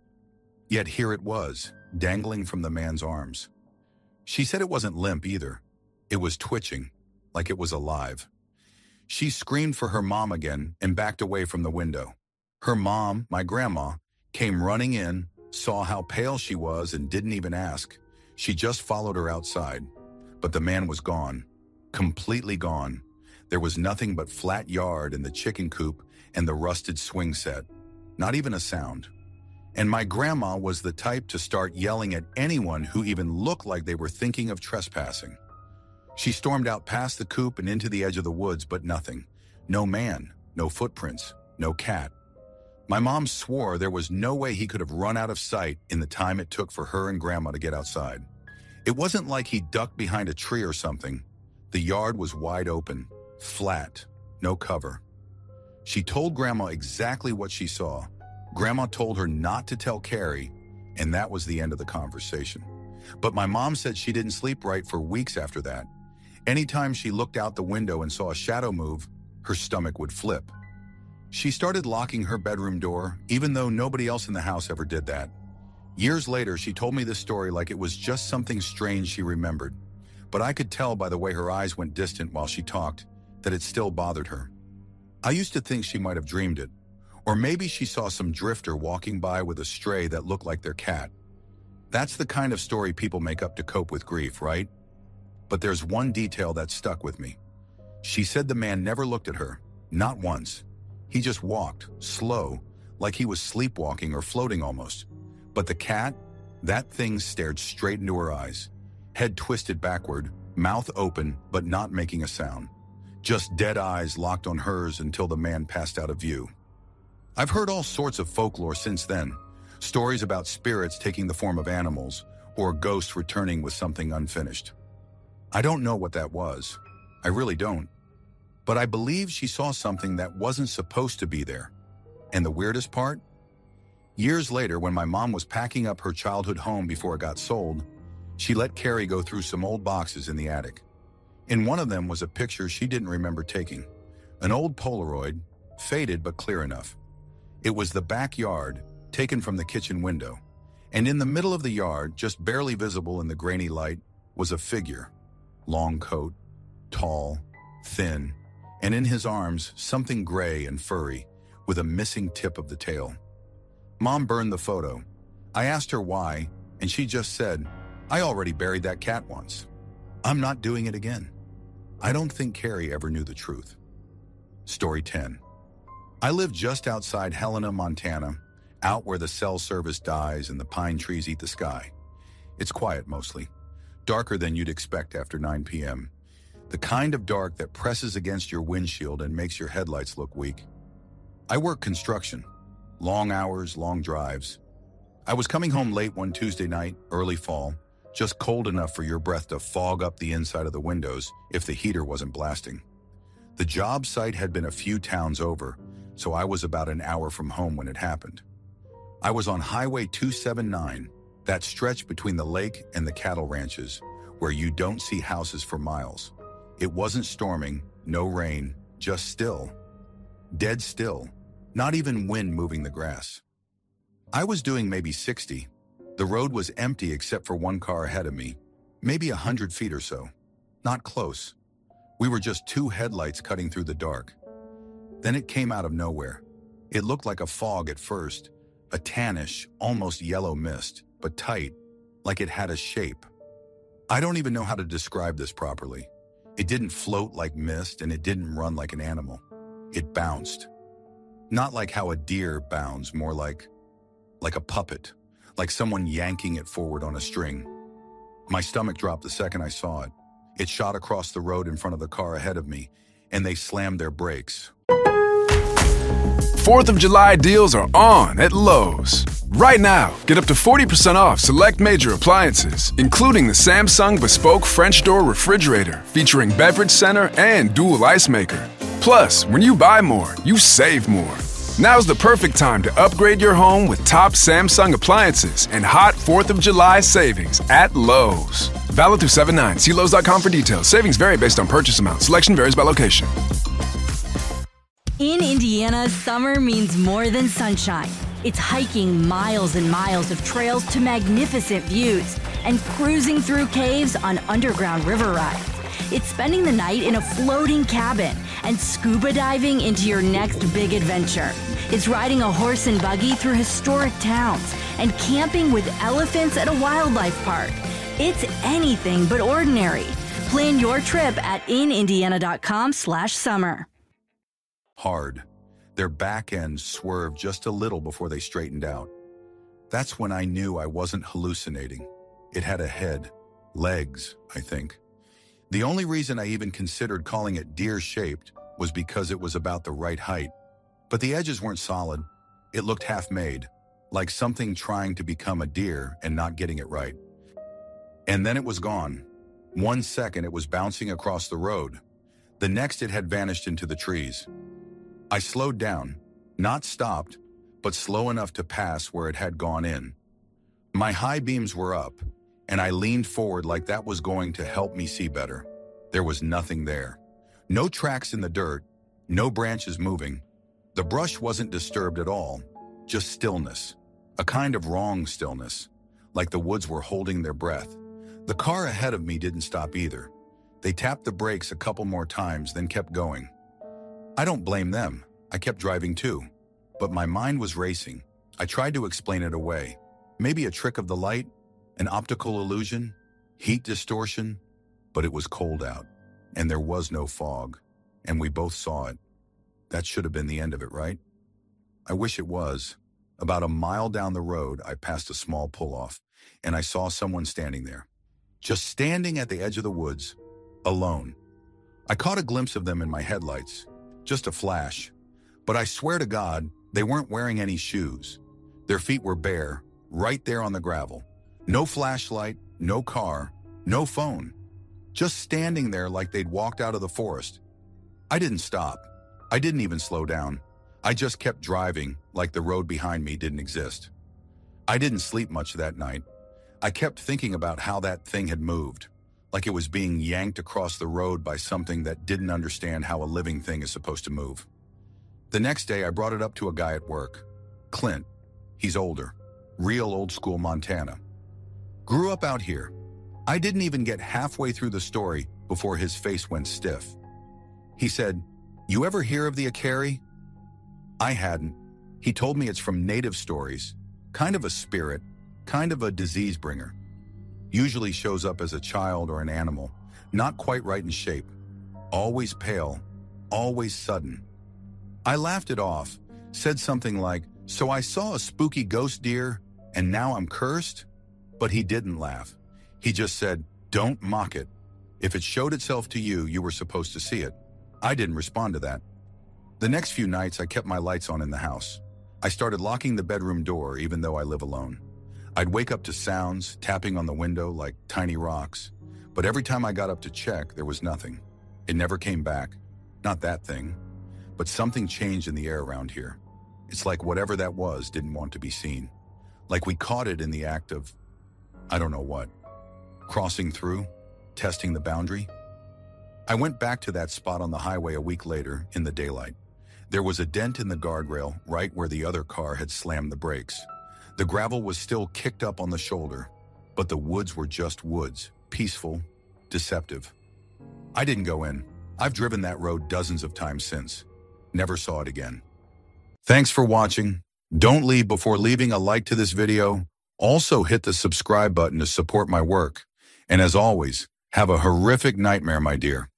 Yet here it was, dangling from the man's arms. She said it wasn't limp either. It was twitching, like it was alive. She screamed for her mom again and backed away from the window. Her mom, my grandma, came running in, saw how pale she was and didn't even ask. She just followed her outside. But the man was gone, completely gone. There was nothing but flat yard and the chicken coop and the rusted swing set. Not even a sound. And my grandma was the type to start yelling at anyone who even looked like they were thinking of trespassing. She stormed out past the coop and into the edge of the woods, but nothing. No man, no footprints, no cat. My mom swore there was no way he could have run out of sight in the time it took for her and Grandma to get outside. It wasn't like he ducked behind a tree or something. The yard was wide open, flat, no cover. She told Grandma exactly what she saw. Grandma told her not to tell Carrie, and that was the end of the conversation. But my mom said she didn't sleep right for weeks after that. Anytime she looked out the window and saw a shadow move, her stomach would flip. She started locking her bedroom door, even though nobody else in the house ever did that. Years later, she told me this story like it was just something strange she remembered. But I could tell by the way her eyes went distant while she talked that it still bothered her. I used to think she might have dreamed it. Or maybe she saw some drifter walking by with a stray that looked like their cat. That's the kind of story people make up to cope with grief, right? But there's one detail that stuck with me. She said the man never looked at her, not once. He just walked, slow, like he was sleepwalking or floating almost. But the cat, that thing stared straight into her eyes, head twisted backward, mouth open but not making a sound. Just dead eyes locked on hers until the man passed out of view. I've heard all sorts of folklore since then. Stories about spirits taking the form of animals or ghosts returning with something unfinished. I don't know what that was. I really don't. But I believe she saw something that wasn't supposed to be there. And the weirdest part? Years later, when my mom was packing up her childhood home before it got sold, she let Carrie go through some old boxes in the attic. In one of them was a picture she didn't remember taking, an old Polaroid, faded but clear enough. It was the backyard, taken from the kitchen window, and in the middle of the yard, just barely visible in the grainy light, was a figure. Long coat, tall, thin, and in his arms, something gray and furry, with a missing tip of the tail. Mom burned the photo. I asked her why, and she just said, "I already buried that cat once. I'm not doing it again." I don't think Carrie ever knew the truth. Story 10. I live just outside Helena, Montana, out where the cell service dies and the pine trees eat the sky. It's quiet mostly, darker than you'd expect after 9 p.m. The kind of dark that presses against your windshield and makes your headlights look weak. I work construction. Long hours, long drives. I was coming home late one Tuesday night, early fall, just cold enough for your breath to fog up the inside of the windows if the heater wasn't blasting. The job site had been a few towns over, so I was about an hour from home when it happened. I was on Highway 279, that stretch between the lake and the cattle ranches, where you don't see houses for miles. It wasn't storming, no rain, just still. Dead still. Not even wind moving the grass. I was doing maybe 60. The road was empty except for one car ahead of me, maybe 100 feet or so. Not close. We were just two headlights cutting through the dark. Then it came out of nowhere. It looked like a fog at first, a tannish, almost yellow mist, but tight, like it had a shape. I don't even know how to describe this properly. It didn't float like mist and it didn't run like an animal. It bounced. Not like how a deer bounds, more like a puppet, like someone yanking it forward on a string. My stomach dropped the second I saw it. It shot across the road in front of the car ahead of me, and they slammed their brakes. 4th of July deals are on at Lowe's. Right now, get up to 40% off select major appliances, including the Samsung Bespoke French Door Refrigerator, featuring beverage center and dual ice maker. Plus, when you buy more, you save more. Now's the perfect time to upgrade your home with top Samsung appliances and hot 4th of July savings at Lowe's. Valid through 7/9. See Lowe's.com for details. Savings vary based on purchase amount. Selection varies by location. In Indiana, summer means more than sunshine. It's hiking miles and miles of trails to magnificent views and cruising through caves on underground river rides. It's spending the night in a floating cabin and scuba diving into your next big adventure. It's riding a horse and buggy through historic towns and camping with elephants at a wildlife park. It's anything but ordinary. Plan your trip at inindiana.com/summer. Hard. Their back ends swerved just a little before they straightened out. That's when I knew I wasn't hallucinating. It had a head, legs, I think. The only reason I even considered calling it deer-shaped was because it was about the right height. But the edges weren't solid. It looked half-made, like something trying to become a deer and not getting it right. And then it was gone. 1 second it was bouncing across the road. The next it had vanished into the trees. I slowed down, not stopped, but slow enough to pass where it had gone in. My high beams were up, and I leaned forward like that was going to help me see better. There was nothing there. No tracks in the dirt, no branches moving. The brush wasn't disturbed at all, just stillness, a kind of wrong stillness, like the woods were holding their breath. The car ahead of me didn't stop either. They tapped the brakes a couple more times, then kept going. I don't blame them. I kept driving too. But my mind was racing. I tried to explain it away. Maybe a trick of the light, an optical illusion, heat distortion. But it was cold out, and there was no fog, and we both saw it. That should have been the end of it, right? I wish it was. About a mile down the road, I passed a small pull-off, and I saw someone standing there. Just standing at the edge of the woods, alone. I caught a glimpse of them in my headlights. Just a flash. But I swear to God, they weren't wearing any shoes. Their feet were bare, right there on the gravel. No flashlight, no car, no phone. Just standing there like they'd walked out of the forest. I didn't stop. I didn't even slow down. I just kept driving, like the road behind me didn't exist. I didn't sleep much that night. I kept thinking about how that thing had moved, like it was being yanked across the road by something that didn't understand how a living thing is supposed to move. The next day, I brought it up to a guy at work. Clint. He's older. Real old school Montana. Grew up out here. I didn't even get halfway through the story before his face went stiff. He said, "You ever hear of the Akari?" I hadn't. He told me it's from native stories, kind of a spirit, kind of a disease bringer. Usually shows up as a child or an animal, not quite right in shape, always pale, always sudden. I laughed it off, said something like, "So I saw a spooky ghost deer, and now I'm cursed?" But he didn't laugh. He just said, "Don't mock it. If it showed itself to you, you were supposed to see it." I didn't respond to that. The next few nights, I kept my lights on in the house. I started locking the bedroom door, even though I live alone. I'd wake up to sounds, tapping on the window like tiny rocks. But every time I got up to check, there was nothing. It never came back. Not that thing. But something changed in the air around here. It's like whatever that was didn't want to be seen. Like we caught it in the act of, I don't know what. Crossing through, testing the boundary. I went back to that spot on the highway a week later, in the daylight. There was a dent in the guardrail right where the other car had slammed the brakes. The gravel was still kicked up on the shoulder, but the woods were just woods, peaceful, deceptive. I didn't go in. I've driven that road dozens of times since. Never saw it again. Thanks for watching. Don't leave before leaving a like to this video. Also hit the subscribe button to support my work. And as always, have a horrific nightmare, my dear.